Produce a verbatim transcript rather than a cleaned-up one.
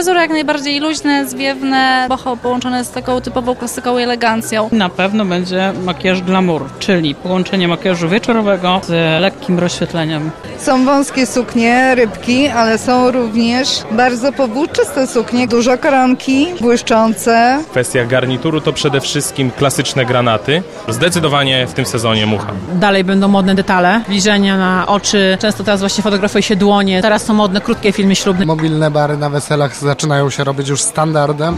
Fryzury jak najbardziej luźne, zwiewne, boho połączone z taką typową klasyką i elegancją. Na pewno będzie makijaż glamour, czyli połączenie makijażu wieczorowego z lekkim rozświetleniem. Są wąskie suknie, rybki, ale są również bardzo powłóczyste suknie, dużo koronki, błyszczące. Kwestia garnituru to przede wszystkim klasyczne granaty. Zdecydowanie w tym sezonie mucha. Dalej będą modne detale, bliżenia na oczy, często teraz właśnie fotografuje się dłonie, teraz są modne krótkie filmy ślubne. Mobilne bary na weselach zaczynają się robić już standardem.